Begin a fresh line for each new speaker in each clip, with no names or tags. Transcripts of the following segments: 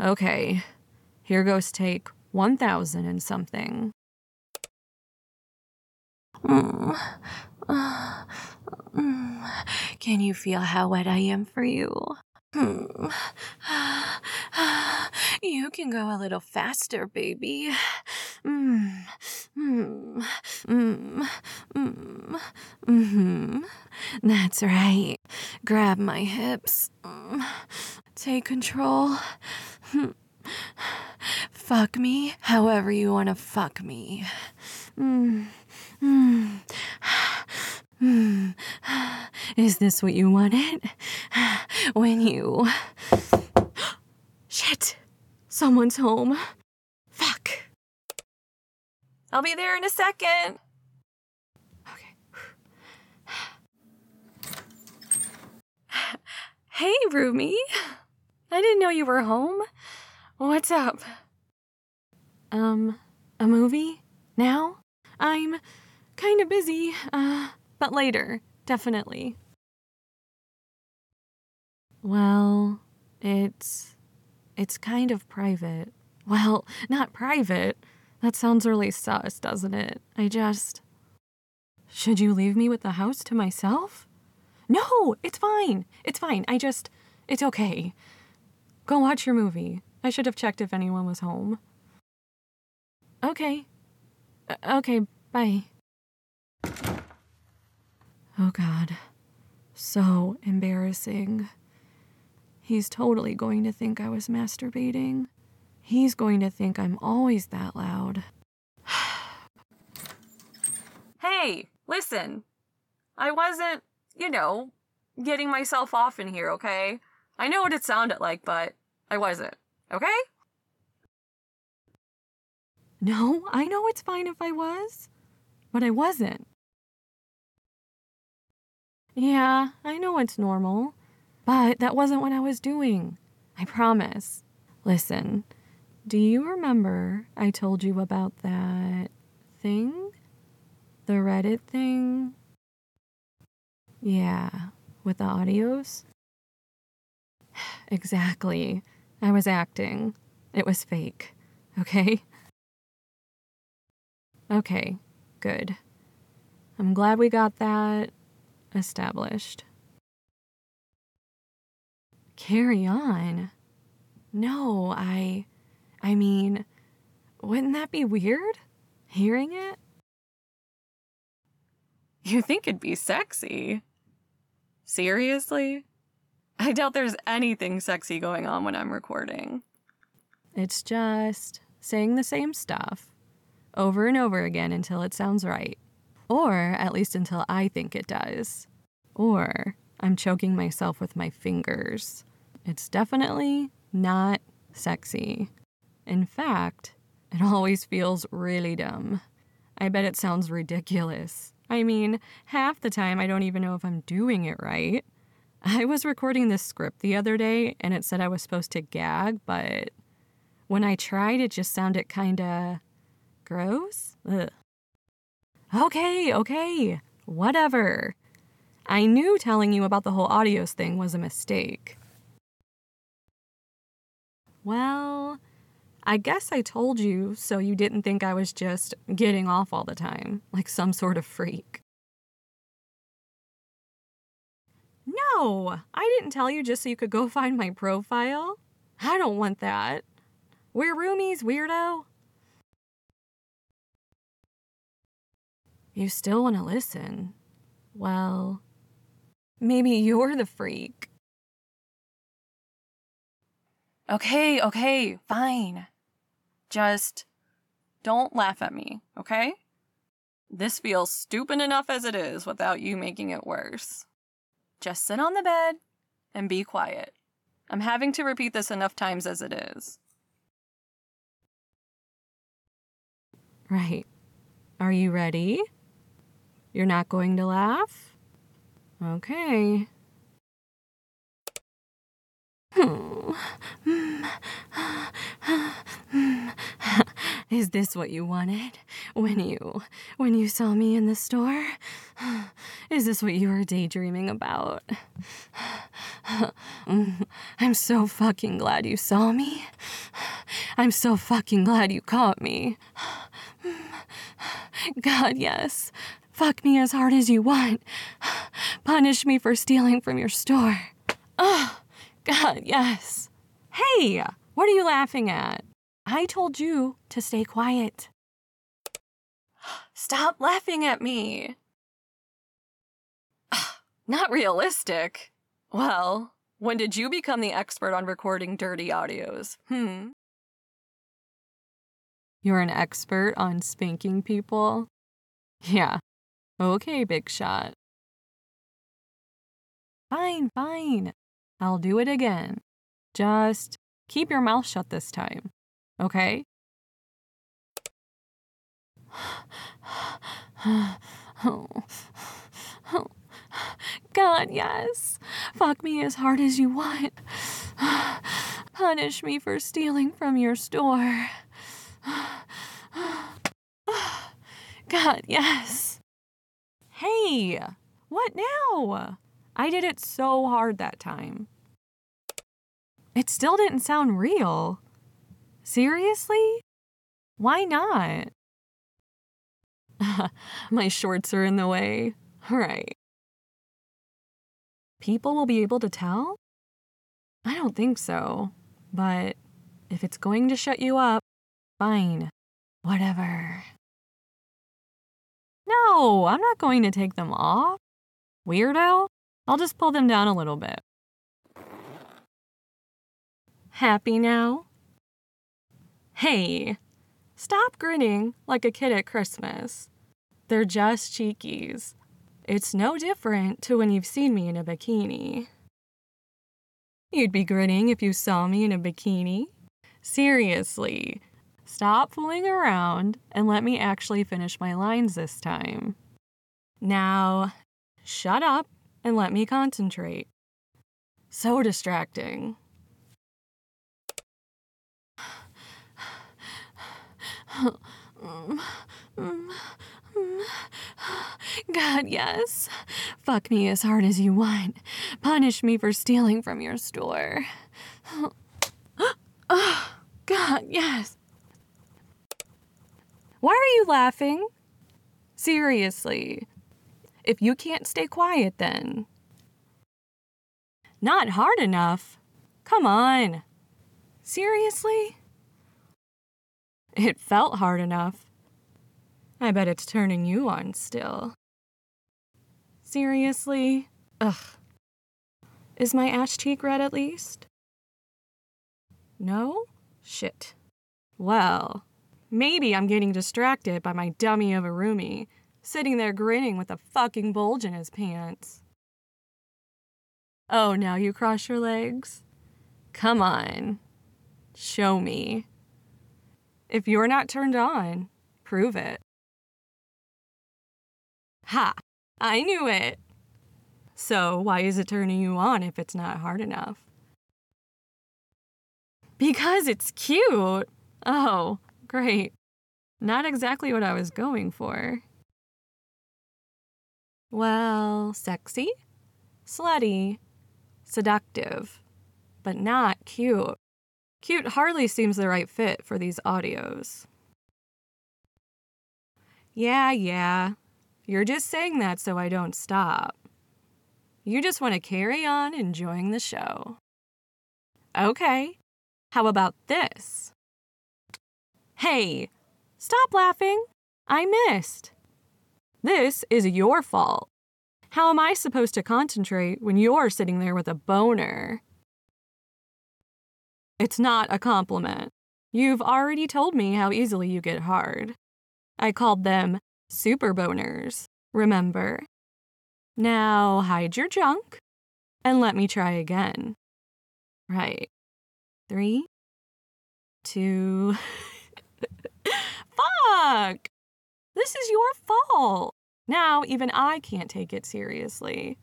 Okay, here goes take 1,000 and something. Can you feel how wet I am for you? You can go a little faster, baby. That's right. Grab my hips. Take control. Fuck me however you want to fuck me. Is this what you wanted? When you... Shit! Someone's home. Fuck. I'll be there in a second. Okay. Hey, Rumi. I didn't know you were home. What's up? A movie? Now? I'm kinda busy, but later, definitely. Well, it's kind of private. Well, not private. That sounds really sus, doesn't it? Should you leave me with the house to myself? No, it's fine. It's fine. It's okay. Go watch your movie. I should have checked if anyone was home. Okay. Okay, bye. Oh God. So embarrassing. He's totally going to think I was masturbating. He's going to think I'm always that loud. Hey, listen. I wasn't, getting myself off in here, okay? I know what it sounded like, but I wasn't, okay? No, I know it's fine if I was, but I wasn't. Yeah, I know it's normal, but that wasn't what I was doing. I promise. Listen, do you remember I told you about that thing? The Reddit thing? Yeah, with the audios? Exactly. I was acting. It was fake. Okay? Okay, good. I'm glad we got that established. Carry on? No, I mean, wouldn't that be weird? Hearing it? You think it'd be sexy? Seriously? I doubt there's anything sexy going on when I'm recording. It's just saying the same stuff over and over again until it sounds right. Or at least until I think it does. Or I'm choking myself with my fingers. It's definitely not sexy. In fact, it always feels really dumb. I bet it sounds ridiculous. I mean, half the time I don't even know if I'm doing it right. I was recording this script the other day and it said I was supposed to gag, but when I tried, it just sounded kinda gross. Ugh. Okay, whatever. I knew telling you about the whole audios thing was a mistake. Well, I guess I told you so you didn't think I was just getting off all the time, like some sort of freak. No, I didn't tell you just so you could go find my profile. I don't want that. We're roomies, weirdo. You still want to listen? Well, maybe you're the freak. Okay, fine. Just don't laugh at me, okay? This feels stupid enough as it is without you making it worse. Just sit on the bed and be quiet. I'm having to repeat this enough times as it is. Right. Are you ready? You're not going to laugh? Okay. Is this what you wanted when you saw me in the store? Is this what you were daydreaming about? I'm so fucking glad you saw me. I'm so fucking glad you caught me. God, yes. Fuck me as hard as you want. Punish me for stealing from your store. Oh, God, yes. Hey, what are you laughing at? I told you to stay quiet. Stop laughing at me. Not realistic. Well, when did you become the expert on recording dirty audios? You're an expert on spanking people? Yeah. Okay, big shot. Fine. I'll do it again. Just keep your mouth shut this time, okay? God, yes. Fuck me as hard as you want. Punish me for stealing from your store. God, yes. Hey, what now? I did it so hard that time. It still didn't sound real. Seriously? Why not? My shorts are in the way. Right. People will be able to tell? I don't think so. But if it's going to shut you up, fine. Whatever. No, I'm not going to take them off. Weirdo. I'll just pull them down a little bit. Happy now? Hey, stop grinning like a kid at Christmas. They're just cheekies. It's no different to when you've seen me in a bikini. You'd be grinning if you saw me in a bikini? Seriously, stop fooling around and let me actually finish my lines this time. Now, shut up and let me concentrate. So distracting. God, yes. Fuck me as hard as you want. Punish me for stealing from your store. Oh, God, yes. Why are you laughing? Seriously. If you can't stay quiet, then. Not hard enough? Come on. Seriously? It felt hard enough. I bet it's turning you on still. Seriously? Ugh. Is my ash cheek red at least? No? Shit. Well, maybe I'm getting distracted by my dummy of a roomie, sitting there grinning with a fucking bulge in his pants. Oh, now you cross your legs? Come on. Show me. If you're not turned on, prove it. Ha! I knew it! So why is it turning you on if it's not hard enough? Because it's cute! Oh, great. Not exactly what I was going for. Well, sexy, slutty, seductive, but not cute. Cute hardly seems the right fit for these audios. Yeah. You're just saying that so I don't stop. You just want to carry on enjoying the show. Okay, how about this? Hey, stop laughing. I missed. This is your fault. How am I supposed to concentrate when you're sitting there with a boner? It's not a compliment. You've already told me how easily you get hard. I called them super boners, remember? Now hide your junk and let me try again. Right. 3, 2... Fuck! This is your fault. Now even I can't take it seriously.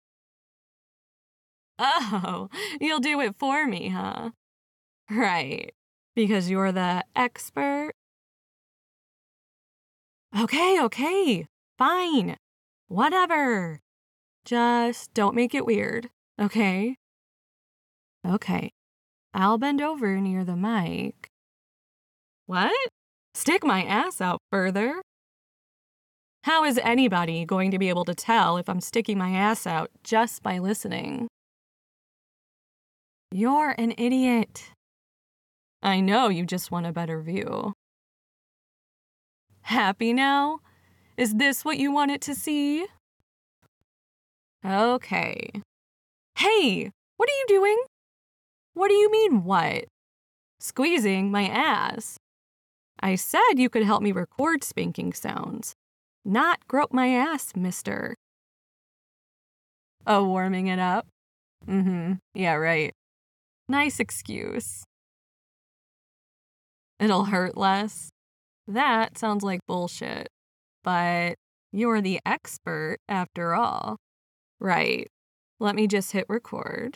Oh, you'll do it for me, huh? Right. Because you're the expert Okay. Fine. Whatever. Just don't make it weird, okay? Okay. I'll bend over near the mic. What? Stick my ass out further? How is anybody going to be able to tell if I'm sticking my ass out just by listening? You're an idiot. I know you just want a better view. Happy now? Is this what you wanted to see? Okay. Hey, what are you doing? What do you mean, what? Squeezing my ass. I said you could help me record spanking sounds, not grope my ass, mister. Oh, warming it up? Yeah, right. Nice excuse. It'll hurt less. That sounds like bullshit. But you're the expert after all. Right. Let me just hit record.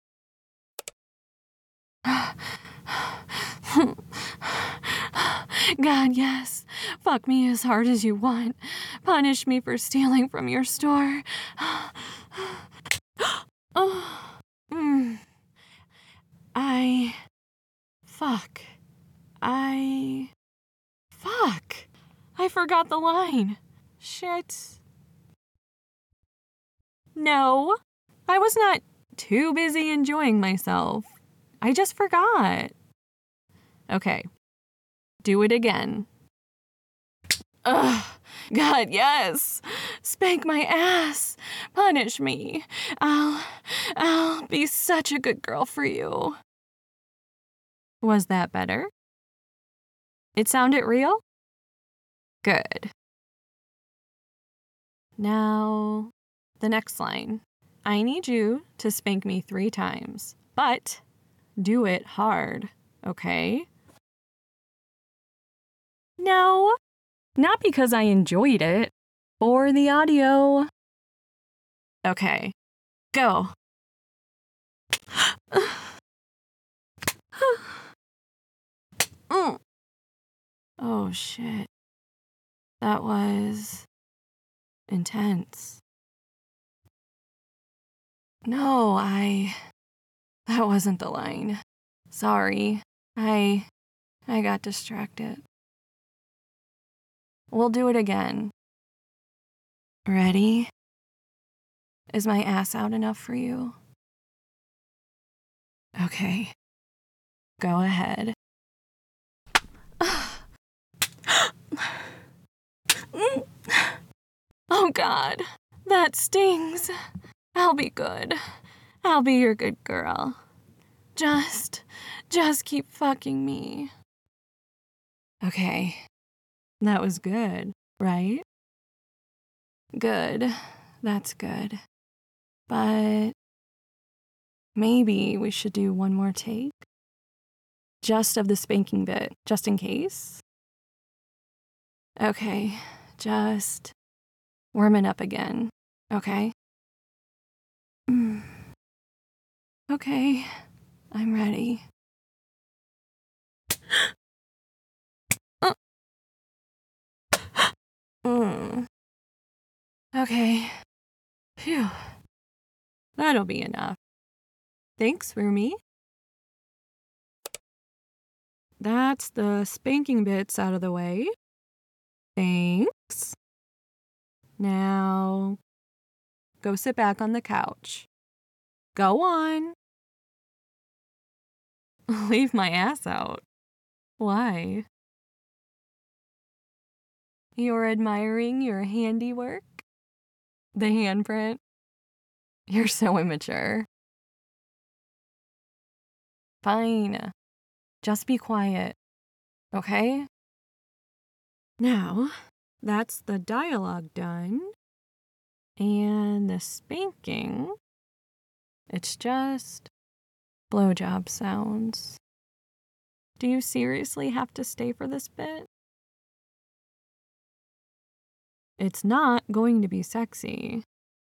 God, yes. Fuck me as hard as you want. Punish me for stealing from your store. Fuck. I forgot the line. Shit. No, I was not too busy enjoying myself. I just forgot. Okay, do it again. Ugh, God, yes. Spank my ass. Punish me. I'll be such a good girl for you. Was that better? It sounded real? Good. Now, the next line. I need you to spank me 3 times, but do it hard, okay? No, not because I enjoyed it. For the audio. Okay, go. Oh, shit. That was intense. No, that wasn't the line. Sorry. I got distracted. We'll do it again. Ready? Is my ass out enough for you? Okay. Go ahead. Oh, God. That stings. I'll be good. I'll be your good girl. Just keep fucking me. Okay. That was good, right? Good. That's good. But maybe we should do one more take? Just of the spanking bit, just in case? Okay, just warm it up again, okay? Okay, I'm ready. Okay. Phew. That'll be enough. Thanks, Rumi. That's the spanking bits out of the way. Thanks. Now, go sit back on the couch. Go on. Leave my ass out. Why? You're admiring your handiwork? The handprint? You're so immature. Fine. Just be quiet, okay? Now, that's the dialogue done. And the spanking, it's just blowjob sounds. Do you seriously have to stay for this bit? It's not going to be sexy.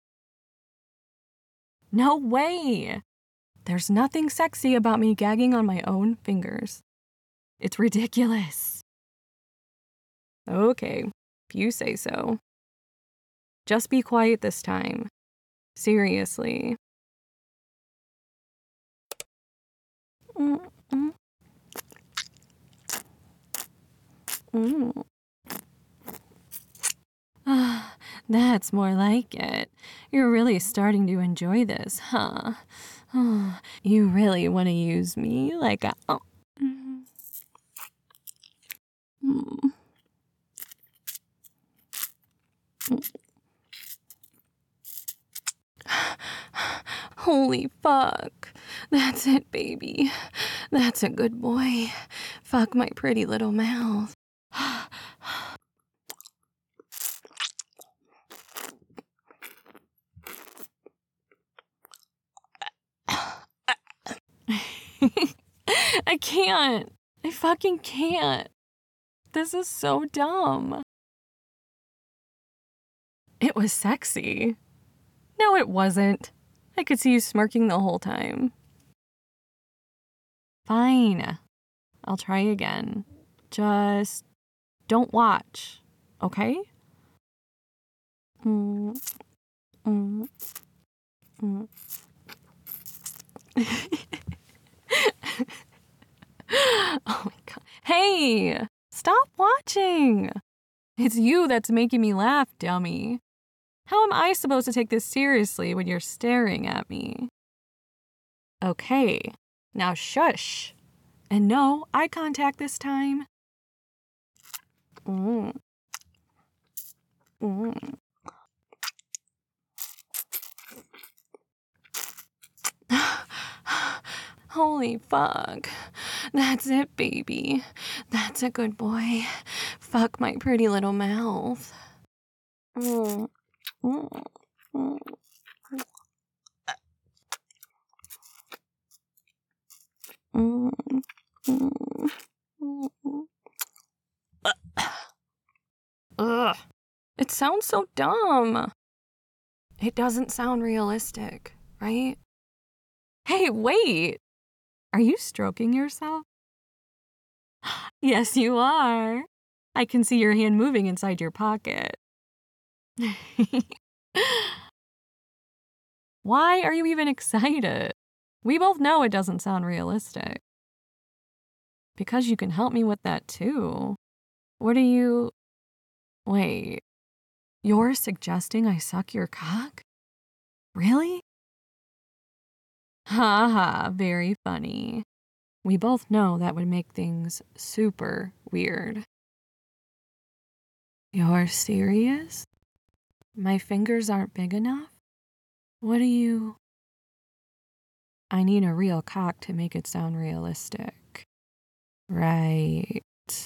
No way! There's nothing sexy about me gagging on my own fingers. It's ridiculous. Okay, if you say so. Just be quiet this time. Seriously. Mm-mm. Mm. Ah, that's more like it. You're really starting to enjoy this, huh? Oh, you really want to use me like a... Oh. Mm. Holy fuck. That's it, baby. That's a good boy. Fuck my pretty little mouth. I can't. I fucking can't. This is so dumb. It was sexy. No, it wasn't. I could see you smirking the whole time. Fine. I'll try again. Just don't watch, okay? Mm, mm, mm. Oh my God. Hey, stop watching. It's you that's making me laugh, dummy. How am I supposed to take this seriously when you're staring at me? Okay, now shush. And no eye contact this time. Mm. Mm. Holy fuck. That's it, baby. That's a good boy. Fuck my pretty little mouth. Mm. Mm. Mm. Mm. Mm. Mm. Ugh. It sounds so dumb. It doesn't sound realistic, right? Hey, wait. Are you stroking yourself? Yes, you are. I can see your hand moving inside your pocket. Why are you even excited? We both know it doesn't sound realistic. Because you can help me with that too. What are you... Wait, you're suggesting I suck your cock? Really? Ha ha, very funny. We both know that would make things super weird. You're serious? My fingers aren't big enough? What do you... I need a real cock to make it sound realistic. Right.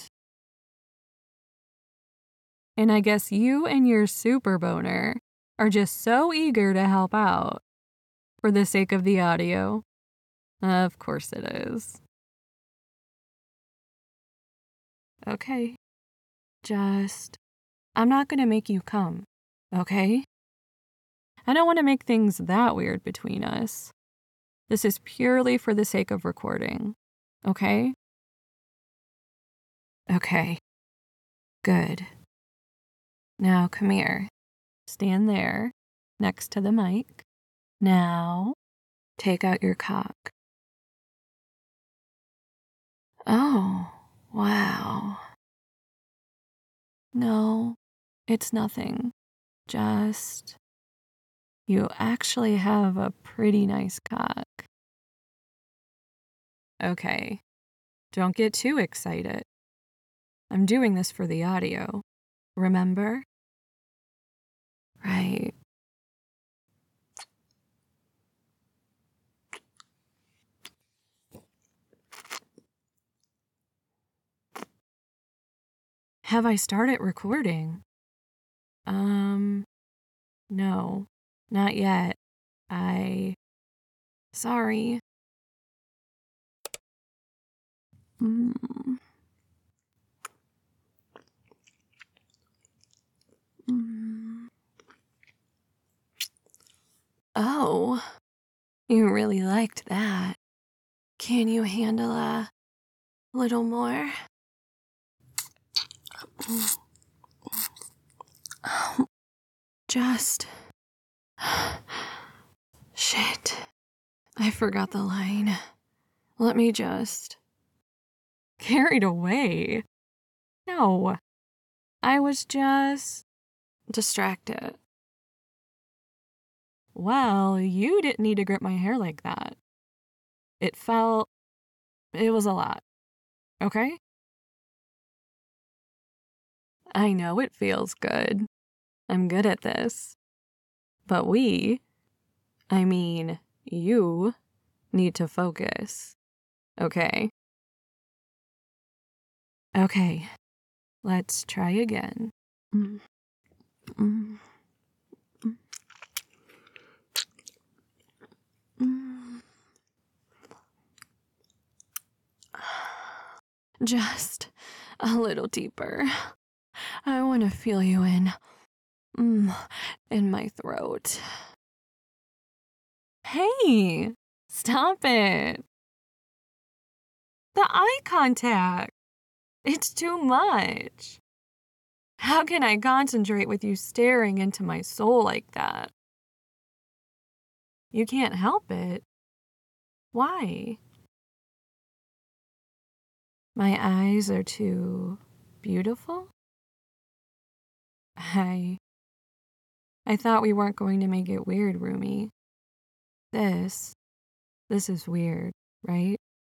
And I guess you and your super boner are just so eager to help out. For the sake of the audio. Of course it is. Okay. I'm not gonna make you come, okay? I don't want to make things that weird between us. This is purely for the sake of recording, okay? Okay. Good. Now come here. Stand there, next to the mic. Now, take out your cock. Oh, wow. No, it's nothing. Just, you actually have a pretty nice cock. Okay, don't get too excited. I'm doing this for the audio. Remember? Right. Have I started recording? No, not yet. Sorry. Mm. Mm. Oh, you really liked that. Can you handle a little more? Just. Shit. I forgot the line. Let me just. Carried away? No. I was just. distracted. Well, you didn't need to grip my hair like that. It was a lot. Okay? I know it feels good. I'm good at this. But you, need to focus. Okay? Okay. Let's try again. Mm, mm, mm, mm. Just a little deeper. I want to feel you in my throat. Hey, stop it. The eye contact. It's too much. How can I concentrate with you staring into my soul like that? You can't help it. Why? My eyes are too beautiful? I thought we weren't going to make it weird, Rumi. This is weird, right?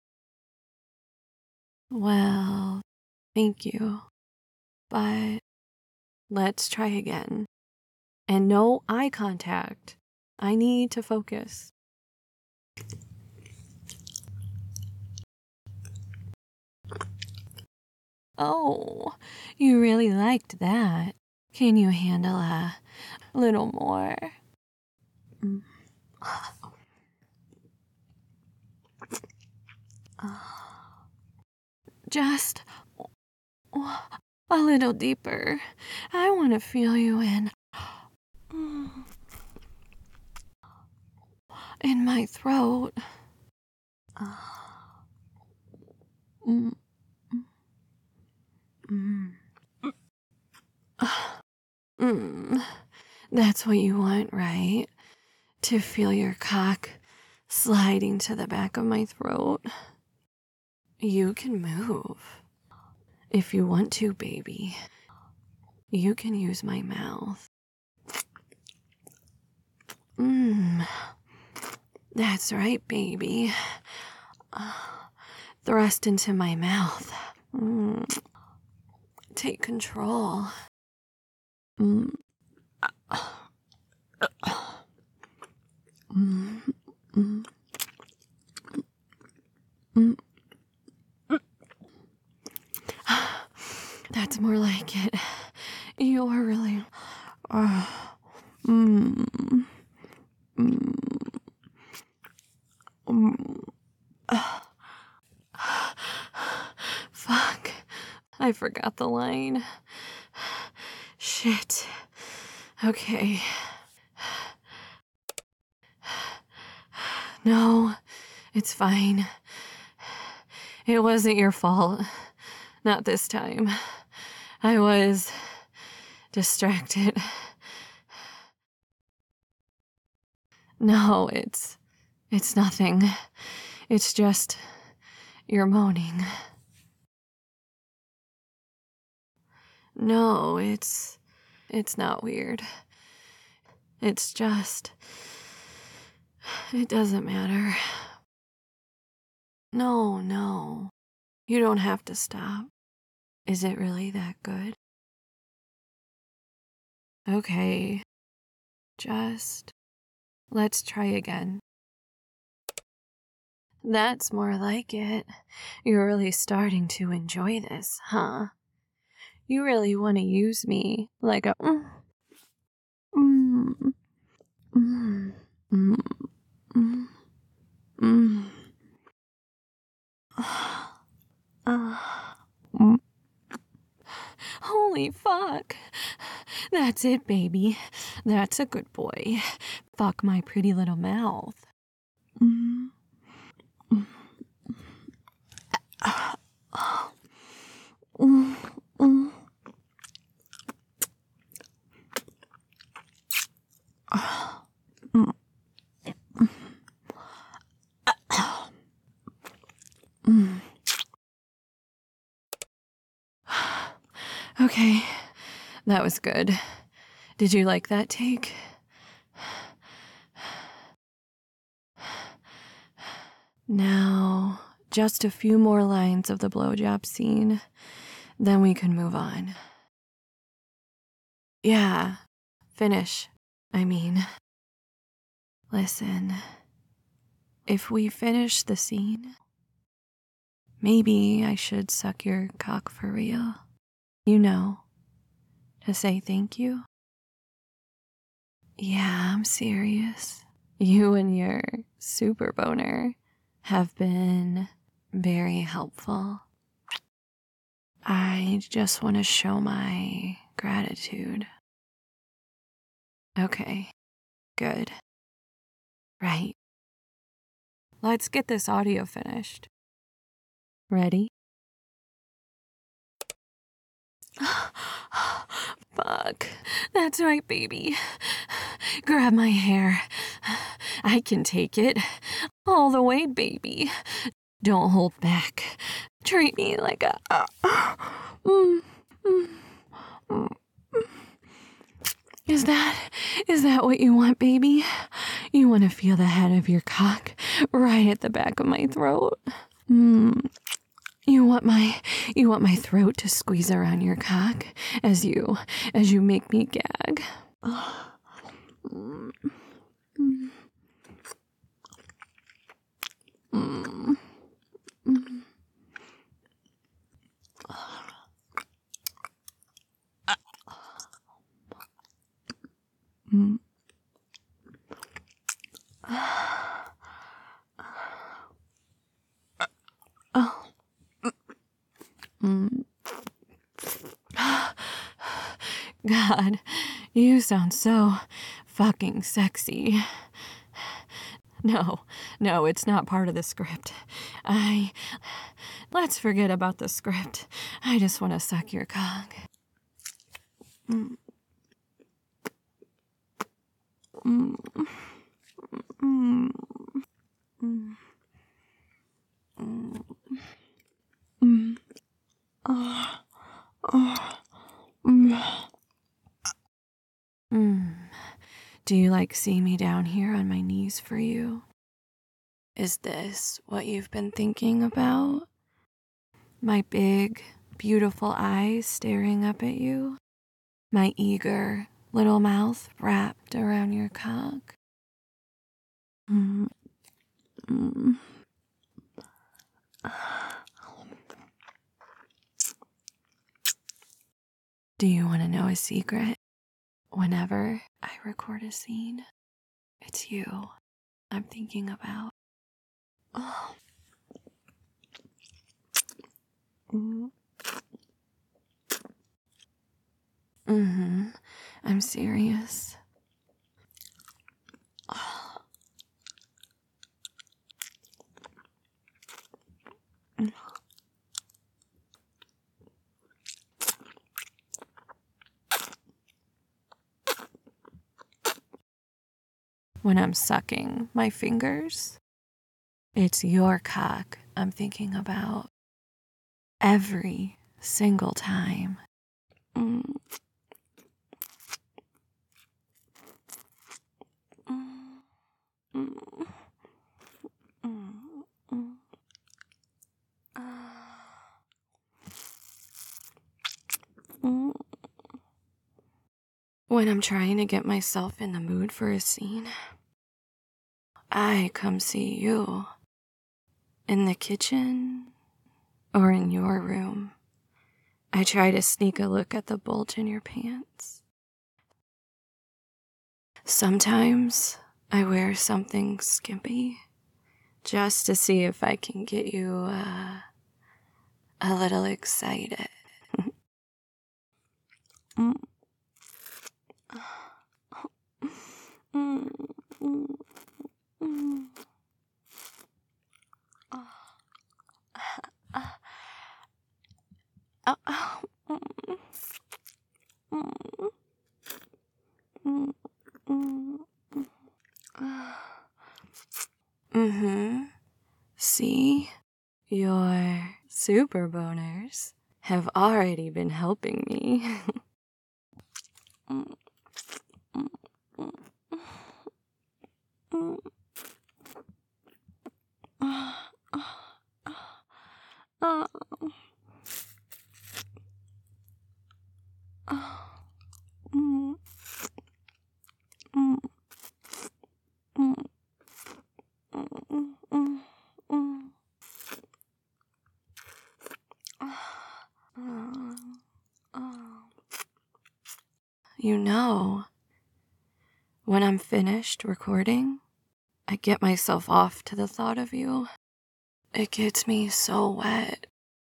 Well, thank you. But let's try again. And no eye contact. I need to focus. Oh, you really liked that. Can you handle a little more? Just a little deeper. I want to feel you in my throat. That's what you want, right? To feel your cock sliding to the back of my throat. You can move. If you want to, baby. You can use my mouth. That's right, baby. Thrust into my mouth. Take control. That's more like it. You're really. Fuck. I forgot the line. Shit. Okay. No, it's fine. It wasn't your fault. Not this time. I was distracted. No, it's nothing. It's just you're moaning. No, it's not weird. It's just it doesn't matter. No. You don't have to stop. Is it really that good? Okay. Just let's try again. That's more like it. You're really starting to enjoy this, huh? You really want to use me like a Holy fuck. That's it, baby. That's a good boy. Fuck my pretty little mouth. Okay, that was good. Did you like that take? Now, just a few more lines of the blowjob scene, then we can move on. Yeah, finish, I mean. Listen, if we finish the scene, maybe I should suck your cock for real. You know, to say thank you. Yeah, I'm serious. You and your super boner have been very helpful. I just want to show my gratitude. Okay, good. Right. Let's get this audio finished. Ready? Fuck. That's right, baby. Grab my hair. I can take it. All the way, baby. Don't hold back. Treat me like a... Is that what you want, baby? You want to feel the head of your cock right at the back of my throat? You want my throat to squeeze around your cock as you make me gag. God, you sound so fucking sexy. No, it's not part of the script. Let's forget about the script. I just want to suck your cock. Do you like see me down here on my knees for you? Is this what you've been thinking about? My big, beautiful eyes staring up at you? My eager little mouth wrapped around your cock? Do you want to know a secret? Whenever I record a scene, it's you I'm thinking about. Oh. I'm serious. When I'm sucking my fingers, it's your cock I'm thinking about every single time. When I'm trying to get myself in the mood for a scene, I come see you in the kitchen or in your room. I try to sneak a look at the bulge in your pants. Sometimes I wear something skimpy just to see if I can get you a little excited. See? Your super boners have already been helping me. You know, when I'm finished recording, I get myself off to the thought of you. It gets me so wet.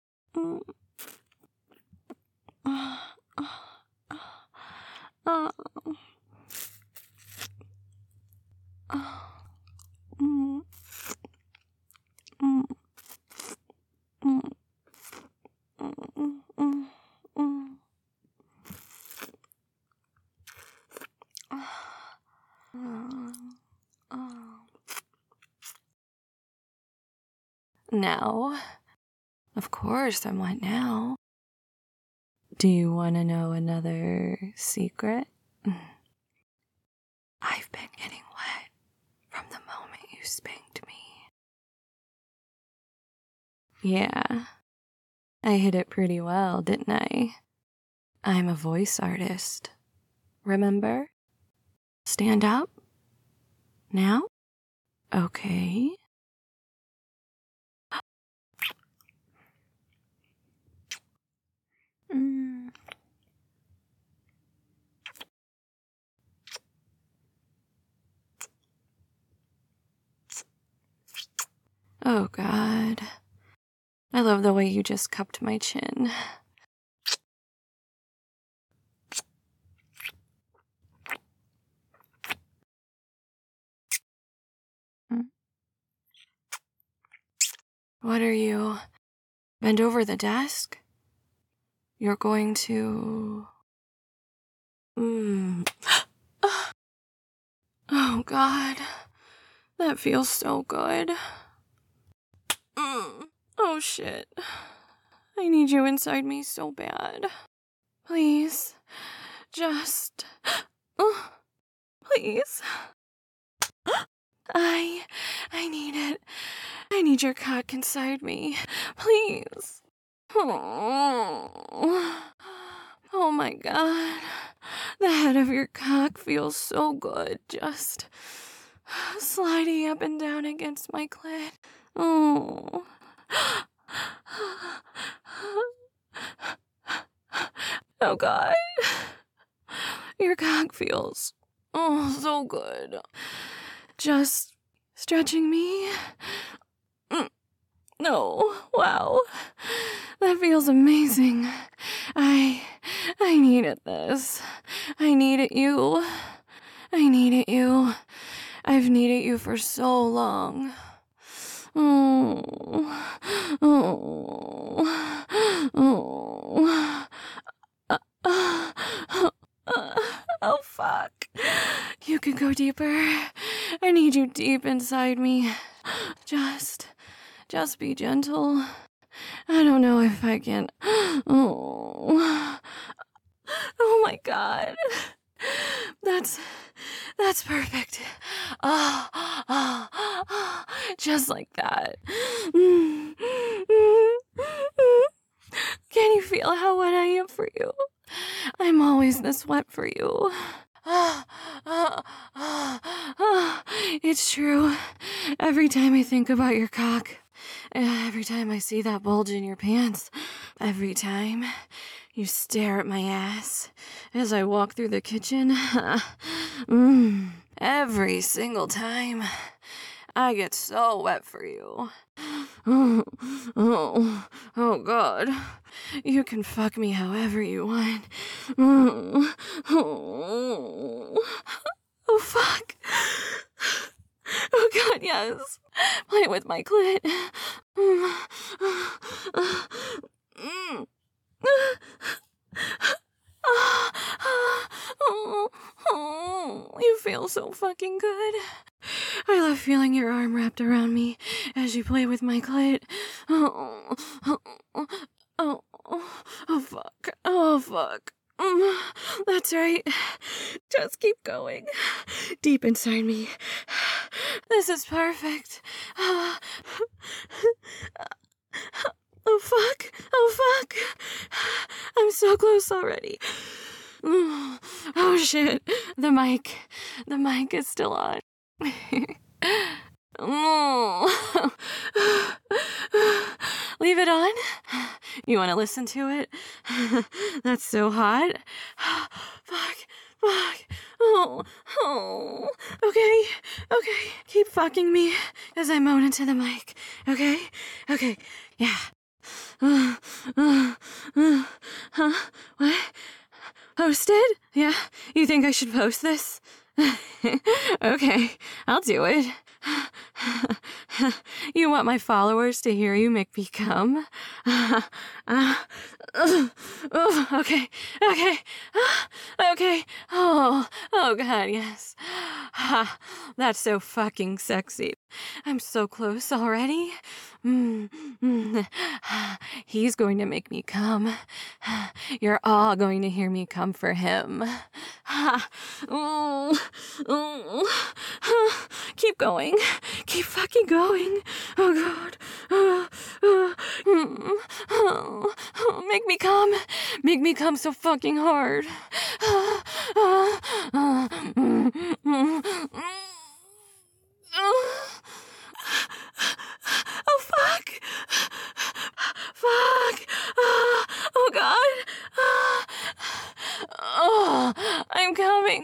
Now, of course I'm wet now. Do you want to know another secret? I've been getting wet from the moment you spanked me. Yeah, I hit it pretty well, didn't I? I'm a voice artist. Remember? Stand up. Now? Okay. Oh, God. I love the way you just cupped my chin. What are you? Bend over the desk? You're going to... Oh, God. That feels so good. Oh, shit. I need you inside me so bad. Please. Just... please. I need it. I need your cock inside me. Please. Oh my God. The head of your cock feels so good. Just sliding up and down against my clit. Oh. Oh God. Your cock feels so good. Just stretching me. No, wow. That feels amazing. I needed this. I needed you. I needed you. I've needed you for so long. Oh, fuck. You can go deeper. I need you deep inside me. Just be gentle. I don't know if I can. Oh my God. That's perfect. Just like that. Can you feel how wet I am for you? I'm always this wet for you. It's true. Every time I think about your cock, every time I see that bulge in your pants, every time you stare at my ass as I walk through the kitchen, every single time, I get so wet for you. Oh God. You can fuck me however you want. Oh, fuck. Oh, God, yes. Play with my clit. You feel so fucking good. I love feeling your arm wrapped around me as you play with my clit. Oh, fuck. Oh, fuck. That's right. Just keep going. Deep inside me. This is perfect. Oh, fuck. Oh, fuck. I'm so close already. Oh, shit. The mic is still on. Leave it on? You want to listen to it? That's so hot. Fuck. Oh. Okay. Keep fucking me as I moan into the mic. Okay. Yeah. Huh? What? Posted? Yeah? You think I should post this? Okay, I'll do it. You want my followers to hear you make me come? Okay. Okay. Oh God, yes. That's so fucking sexy. I'm so close already. He's going to make me come. You're all going to hear me come for him. Keep going. Keep fucking going. Oh God. Make me come. Make me come so fucking hard. Oh, fuck. Oh, God. Oh, I'm coming.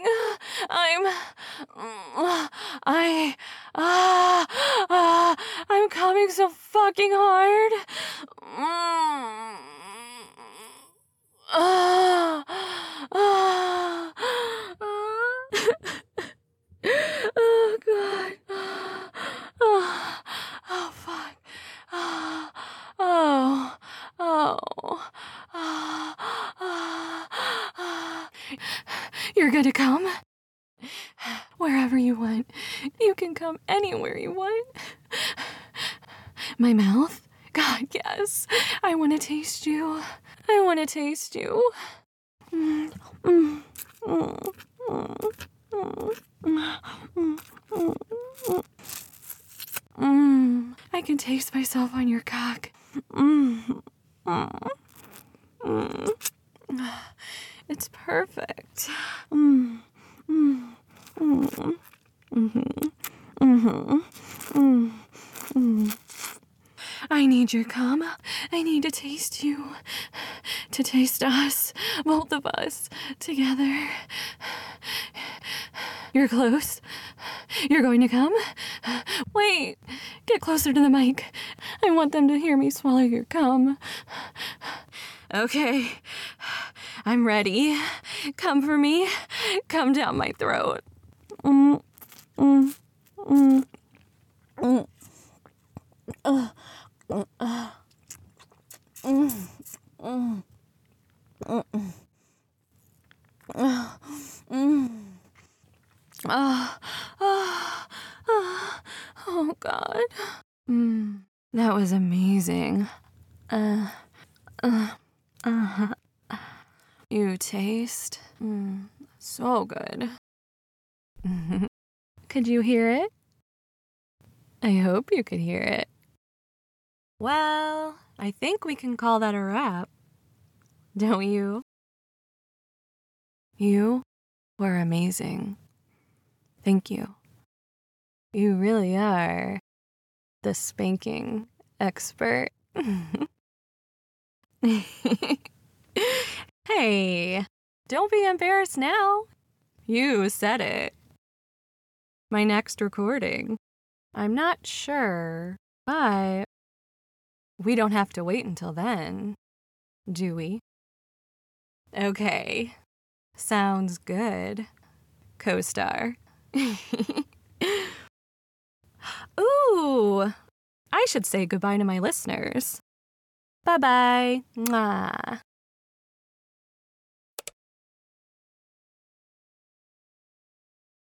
I'm coming so fucking hard. Oh, God. Oh, fuck. You're gonna come? Wherever you want. You can come anywhere you want. My mouth? God, yes. I want to taste you. I can taste myself on your cock. It's perfect. I need your cum. I need to taste you. To taste us. Both of us. Together. You're close. You're going to come? Wait. Get closer to the mic. I want them to hear me swallow your cum. Okay. I'm ready. Come for me. Come down my throat. Oh, God. That was amazing. You taste so good. Could you hear it? I hope you could hear it. Well, I think we can call that a wrap. Don't you? You were amazing. Thank you. You really are the spanking expert. Hey, don't be embarrassed now. You said it. My next recording. I'm not sure, but we don't have to wait until then, do we? Okay. Sounds good. Co-star. Ooh, I should say goodbye to my listeners. Bye-bye. Mwah.